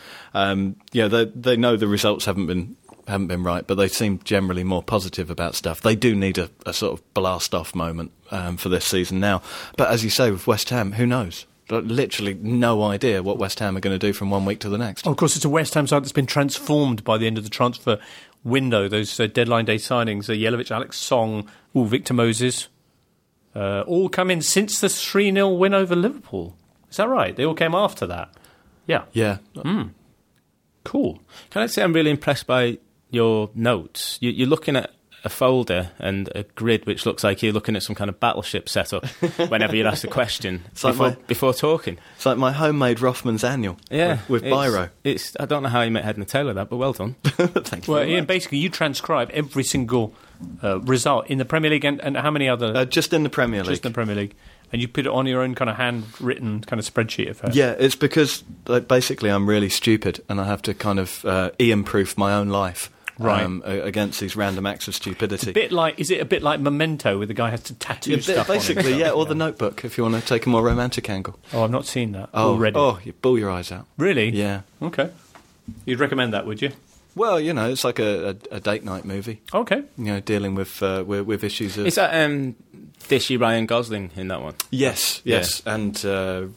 They know the results haven't been right, but they seem generally more positive about stuff. They do need a sort of blast-off moment for this season now. But as you say, with West Ham, who knows? Literally no idea what West Ham are going to do from one week to the next. Oh, of course, it's a West Ham side that's been transformed by the end of the transfer window. Those deadline day signings, Jelavic, Alex Song, Victor Moses, all come in since the 3-0 win over Liverpool. Is that right? They all came after that? Yeah. Yeah. Cool. Can I say I'm really impressed by your notes? You're looking at a folder and a grid which looks like you're looking at some kind of battleship setup whenever you're asked a question before talking. It's like my homemade Rothmans annual with Biro. I don't know how you make head and tail of that, but well done. Thank you. Well, Ian, basically you transcribe every single result in the Premier League and how many other... just in the Premier League. Just in the Premier League. And you put it on your own kind of handwritten kind of spreadsheet of her. Yeah, it's because basically I'm really stupid and I have to kind of Ian-proof my own life. Right. Against these random acts of stupidity. Is it a bit like Memento, where the guy has to tattoo stuff basically, on yeah, or The Notebook, if you want to take a more romantic angle. Oh, I've not seen that already. Oh, you bawl your eyes out. Really? Yeah. Okay. You'd recommend that, would you? Well, it's like a date night movie. Okay. Dealing with issues of... Is that Dishy Ryan Gosling in that one? Yes, and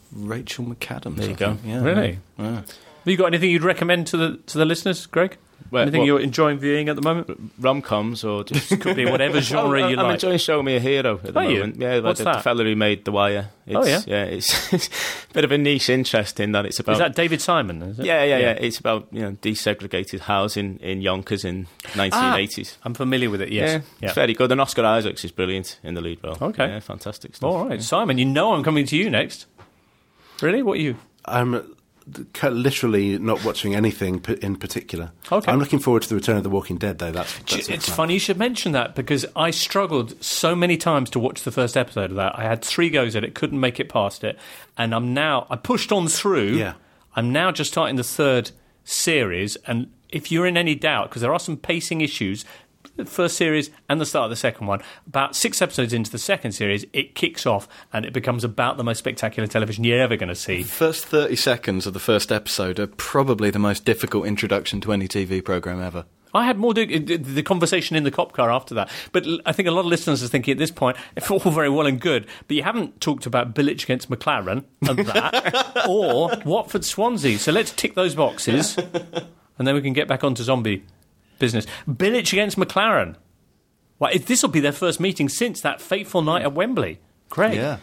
Rachel McAdams. There you go. Yeah, really? Yeah. Have you got anything you'd recommend to the listeners, Greg? Anything you're enjoying viewing at the moment? Rom-coms or just Could be whatever genre you I'm like. enjoying Show Me a Hero at the moment. Yeah, What's the that? fella who made The Wire. It's, yeah? it's a bit of a niche interest in that it's about... Is that David Simon? Is it? Yeah. It's about desegregated housing in Yonkers in 1980s. I'm familiar with it, yes. Yeah, it's very good. And Oscar Isaacs is brilliant in the lead role. Okay. Yeah, fantastic stuff. All right, Simon, you know I'm coming to you next. Really? What are you? I'm literally not watching anything in particular. Okay. I'm looking forward to the return of The Walking Dead, though. That's It's funny you should mention that, because I struggled so many times to watch the first episode of that. I had 3 goes at it, couldn't make it past it, and I pushed on through. Yeah. I'm now just starting the 3rd series, and if you're in any doubt, because there are some pacing issues, the first series and the start of the second one, about 6 episodes into the second series, it kicks off and it becomes about the most spectacular television you're ever going to see. The first 30 seconds of the first episode are probably the most difficult introduction to any TV programme ever. I had more the conversation in the cop car after that. But I think a lot of listeners are thinking at this point, it's all very well and good, but you haven't talked about Bilic against McLaren and that, or Watford-Swansea. So let's tick those boxes, and then we can get back onto zombie business. Bilic against McLaren. Well, this will be their first meeting since that fateful night at Wembley. Great. Yeah.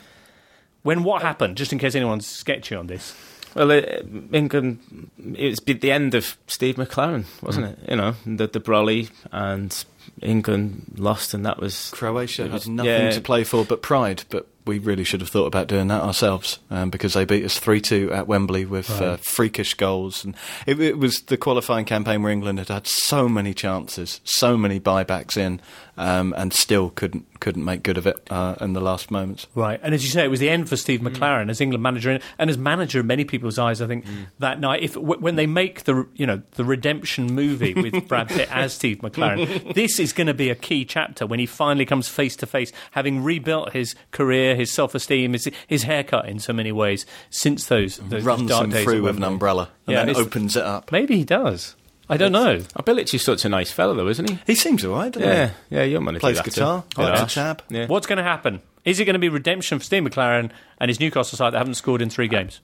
What happened, just in case anyone's sketchy on this? Well, England, it was the end of Steve McLaren, wasn't it? You know, the Brolly, and England lost, and that was... Croatia had nothing to play for but pride, but we really should have thought about doing that ourselves, because they beat us 3-2 at Wembley with freakish goals. And it was the qualifying campaign where England had so many chances, so many buybacks in, and still couldn't make good of it in the last moments. Right, and as you say, it was the end for Steve McLaren as England manager, and as manager in many people's eyes, I think, that night. When they make the redemption movie with Brad Pitt as Steve McLaren, this is going to be a key chapter when he finally comes face to face, having rebuilt his career, his self-esteem, his haircut in so many ways since those runs dark him days through at with an Wembley. umbrella and then opens it up. Maybe he does. I don't know. Bilic is such a nice fellow, though, isn't he? He seems all right, doesn't he? Yeah, young man. Plays guitar, likes a tab. Yeah. What's going to happen? Is it going to be redemption for Steve McLaren and his Newcastle side that haven't scored in 3 games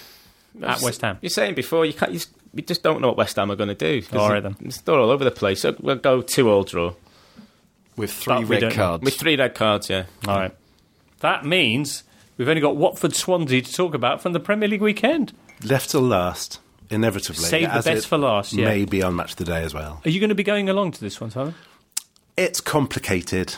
at West Ham? You're saying before, you just don't know what West Ham are going to do. All right, then. They're all over the place. So we'll go 2-2 draw. With 3 red cards. With 3 red cards, yeah. All right. That means we've only got Watford-Swansea to talk about from the Premier League weekend. left till last, inevitably. Save the best for last, yeah. Maybe on Match of the Day as well. Are you going to be going along to this one, Simon? It's complicated.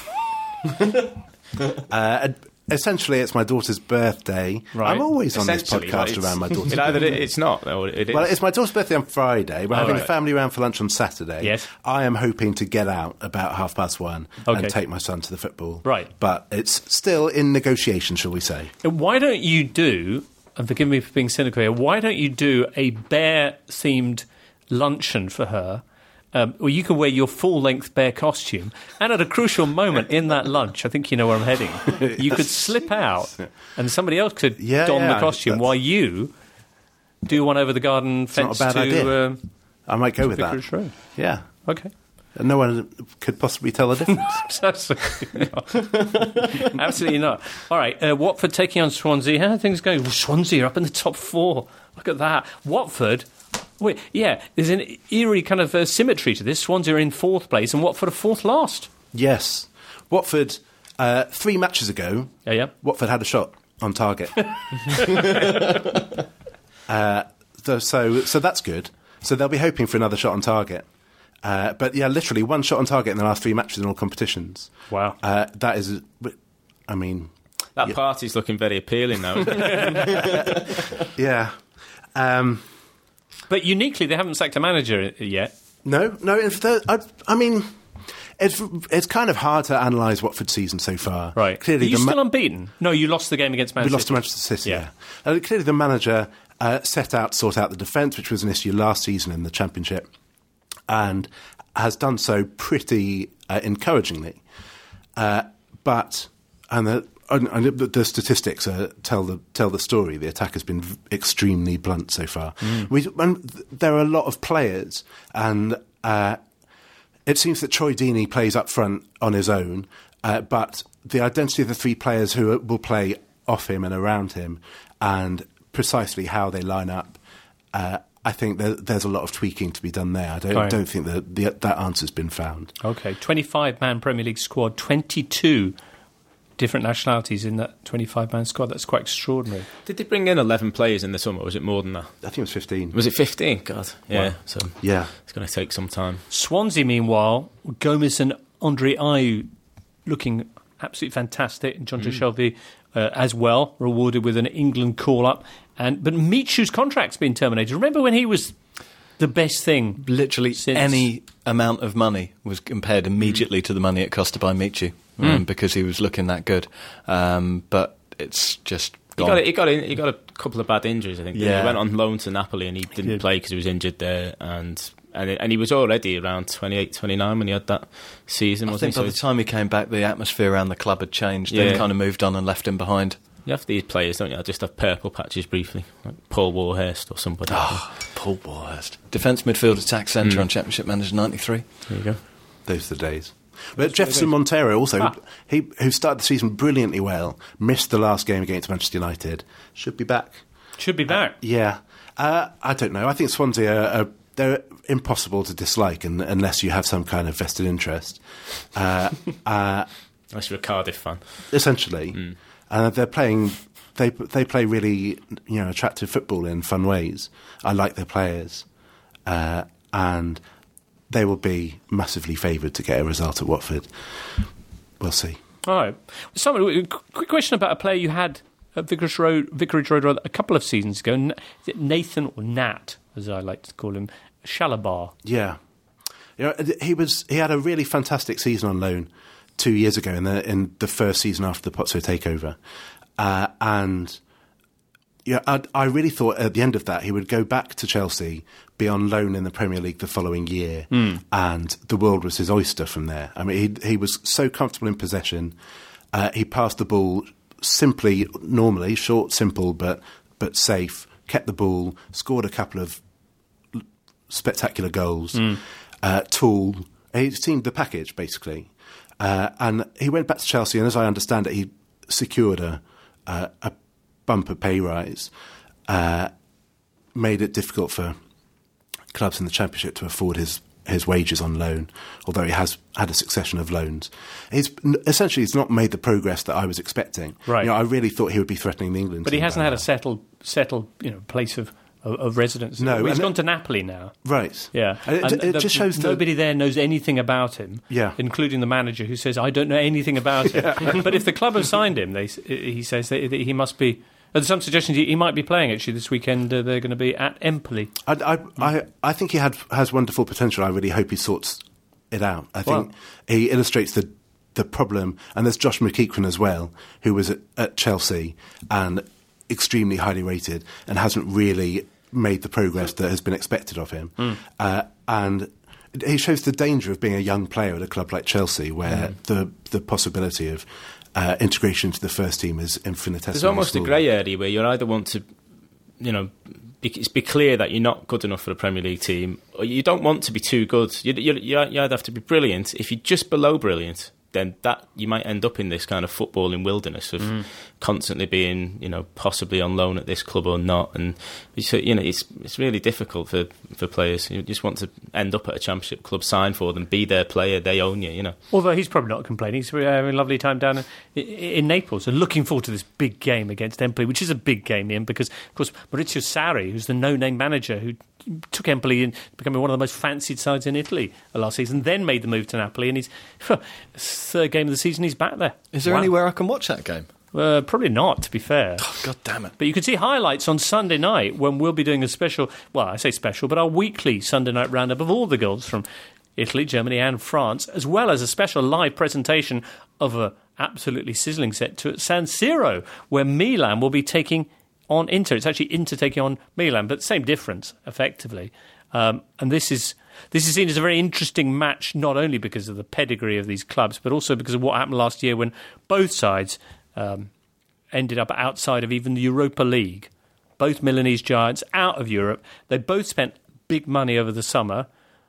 Essentially, it's my daughter's birthday. Right. I'm always on this Essentially, podcast around my daughter's birthday. It's not, or it is. Well, it's my daughter's birthday on Friday. We're having a family round for lunch on Saturday. Yes. I am hoping to get out about 1:30 and take my son to the football. Right. But it's still in negotiation, shall we say. Why don't you do, and forgive me for being cynical here, why don't you do a bear-themed luncheon for her, where you can wear your full-length bear costume, and at a crucial moment in that lunch, I think you know where I'm heading, you could slip out, and somebody else could don the costume while you do one over the garden fence not a bad idea. to I might go with Vicarage that. Road. Yeah. Okay. No one could possibly tell the difference. Absolutely not. Absolutely not. All right, Watford taking on Swansea. How are things going? Well, Swansea are up in the top 4. Look at that. Watford... Wait, yeah, there's an eerie kind of symmetry to this. Swansea are in 4th place and Watford are 4th last. Yes. Watford, 3 matches ago, Watford had a shot on target. So that's good. So they'll be hoping for another shot on target. But yeah, literally 1 shot on target in the last 3 matches in all competitions. Wow. That is, I mean... That party's looking very appealing now, isn't it? Yeah. But uniquely, they haven't sacked a manager yet. No. I mean, it's kind of hard to analyse Watford's season so far. Right. Clearly, are you still unbeaten? No, you lost the game against Man City. We lost to Manchester City, yeah. Clearly, the manager set out to sort out the defence, which was an issue last season in the Championship, and has done so pretty encouragingly. But the statistics tell the story. The attack has been extremely blunt so far. There are a lot of players, and it seems that Troy Deeney plays up front on his own, but the identity of the 3 players who will play off him and around him, and precisely how they line up, I think there's a lot of tweaking to be done there. I don't think that answer's been found. Okay, 25-man Premier League squad, 22 different nationalities in that 25-man squad. That's quite extraordinary. Did they bring in 11 players in the summer, or was it more than that? I think it was 15. Was it 15? God, yeah. Wow. So yeah, it's going to take some time. Swansea, meanwhile, Gomez and Andre Ayew looking absolutely fantastic. And John Shelby as well, rewarded with an England call-up. But Michu's contract's been terminated. Remember when he was the best thing? Literally any amount of money was compared immediately to the money it cost to buy Michu because he was looking that good. But it's just gone. He got a couple of bad injuries, I think. Yeah. He went on loan to Napoli and he didn't play because he was injured there. And he was already around 28, 29 when he had that season, wasn't he? By the time he came back, the atmosphere around the club had changed. Yeah. Then kind of moved on and left him behind. You have these players, don't you? I just have purple patches briefly, like Paul Warhurst or somebody. Paul Warhurst. Defence midfield attack centre on Championship Manager 93. There you go. Those are the days. But Jefferson Montero also, who started the season brilliantly well, missed the last game against Manchester United, should be back. Should be back. Yeah. I don't know. I think Swansea they're impossible to dislike unless you have some kind of vested interest. Unless you're a Cardiff fan. Essentially. They're playing. They play really attractive football in fun ways. I like their players, and they will be massively favoured to get a result at Watford. We'll see. All right. Simon, quick question about a player you had at Vicarage Road a couple of seasons ago. Is it Nathan, or Nat, as I like to call him, Shalabar? Yeah, he had a really fantastic season on loan 2 years ago in the first season after the Pozzo takeover, and I really thought at the end of that he would go back to Chelsea, be on loan in the Premier League the following year, and the world was his oyster from there. I mean, he was so comfortable in possession. He passed the ball simply, normally, short, simple, but safe, kept the ball, scored a couple of spectacular goals, tall. He seemed the package, basically. And he went back to Chelsea, and as I understand it, he secured a bumper pay rise, made it difficult for clubs in the Championship to afford his wages on loan, although he has had a succession of loans. He's not made the progress that I was expecting. Right. I really thought he would be threatening the England But team. he hasn't had a settled place of residence. No, he's gone to Napoli now. Right. Yeah. It just shows that nobody there knows anything about him, including the manager, who says, I don't know anything about him. But if the club have signed him, he says that he must be... There's some suggestions he might be playing, actually, this weekend. They're going to be at Empoli. I think he has wonderful potential. I really hope he sorts it out. I think he illustrates the problem. And there's Josh McEachran as well, who was at Chelsea and extremely highly rated and hasn't really made the progress that has been expected of him. And he shows the danger of being a young player at a club like Chelsea, where the possibility of integration into the first team is infinitesimally There's almost small. a grey area where you either want to, be clear that you're not good enough for a Premier League team, or you don't want to be too good. You either have to be brilliant. If you're just below brilliant, then that you might end up in this kind of footballing wilderness of constantly being, possibly on loan at this club or not. And so, it's really difficult for players. You just want to end up at a Championship club, sign for them, be their player, they own you. Although he's probably not complaining. He's having a lovely time down in Naples and looking forward to this big game against Empoli, which is a big game, Ian, because, of course, Maurizio Sarri, who's the no-name manager who took Empoli and becoming one of the most fancied sides in Italy last season, then made the move to Napoli, and he's third game of the season, he's back there. Is there anywhere I can watch that game? Probably not, to be fair. Oh, God damn it. But you can see highlights on Sunday night when we'll be doing a special, well, I say special, but our weekly Sunday night roundup of all the goals from Italy, Germany and France, as well as a special live presentation of an absolutely sizzling set to San Siro, where Milan will be taking on Inter. It's actually Inter taking on Milan, but same difference, effectively. And this is seen as a very interesting match, not only because of the pedigree of these clubs, but also because of what happened last year when both sides ended up outside of even the Europa League. Both Milanese giants out of Europe. They both spent big money over the summer,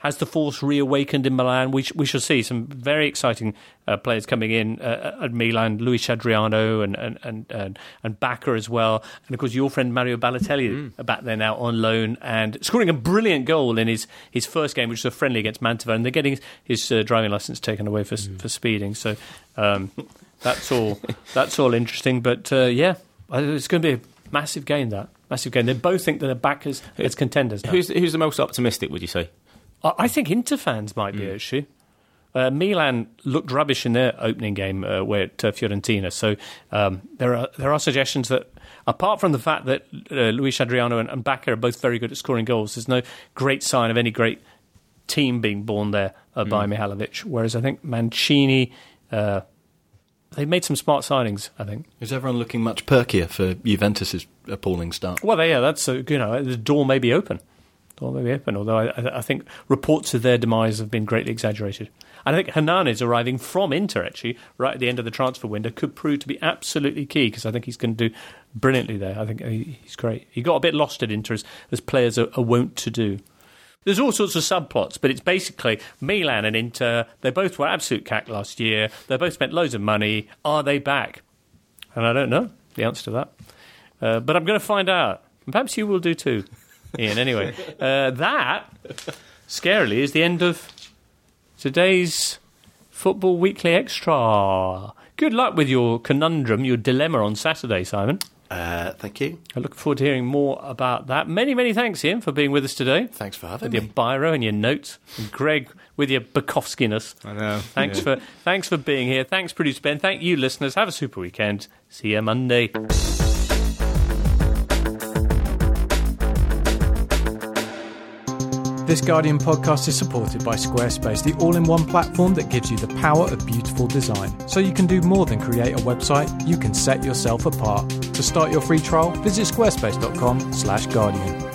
has the force reawakened in Milan? We shall see some very exciting players coming in at Milan. Luis Adriano and Bakker as well, and of course your friend Mario Balotelli back there now on loan and scoring a brilliant goal in his first game, which was a friendly against Mantova, and they're getting his driving licence taken away for speeding. So that's all interesting. But it's going to be a massive game. They both think that they're back as contenders now. Who's the most optimistic, would you say? I think Inter fans might be, actually. Milan looked rubbish in their opening game at Fiorentina. So there are suggestions that, apart from the fact that Luis Adriano and Bakker are both very good at scoring goals, there's no great sign of any great team being born there by Mihajlovic. Whereas I think Mancini... They've made some smart signings, I think. Is everyone looking much perkier for Juventus' appalling start? Well, that's the door may be open. Although I think reports of their demise have been greatly exaggerated. And I think Hernanes arriving from Inter, actually, right at the end of the transfer window, could prove to be absolutely key, because I think he's going to do brilliantly there. I think he's great. He got a bit lost at Inter, as players are wont to do. There's all sorts of subplots, but it's basically Milan and Inter. They both were absolute cack last year. They both spent loads of money. Are they back? And I don't know the answer to that. But I'm going to find out. And perhaps you will do too, Ian. Anyway, that, scarily, is the end of today's Football Weekly Extra. Good luck with your conundrum, your dilemma on Saturday, Simon. Thank you. I look forward to hearing more about that. Many, many thanks, Ian, for being with us today. Thanks for having me. With your biro and your notes. And Greg, with your Bukowski-ness. I know. Thanks for being here. Thanks, producer Ben. Thank you, listeners. Have a super weekend. See you Monday. This Guardian podcast is supported by Squarespace, the all-in-one platform that gives you the power of beautiful design. So you can do more than create a website, you can set yourself apart. To start your free trial, visit squarespace.com/Guardian.